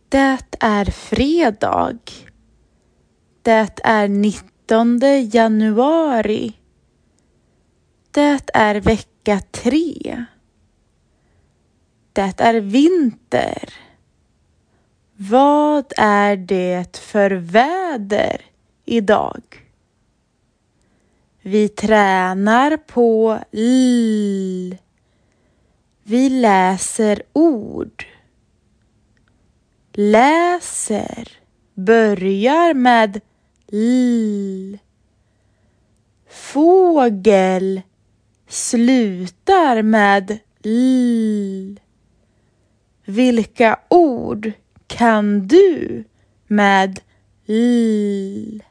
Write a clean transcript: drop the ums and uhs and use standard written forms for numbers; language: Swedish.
Det är fredag. Det är 19 januari. Det är vecka 3. Det är vinter. Vad är det för väder idag? Vi tränar på L. Vi läser ord. Läser börjar med L. Fågel slutar med L. Vilka ord kan du med L?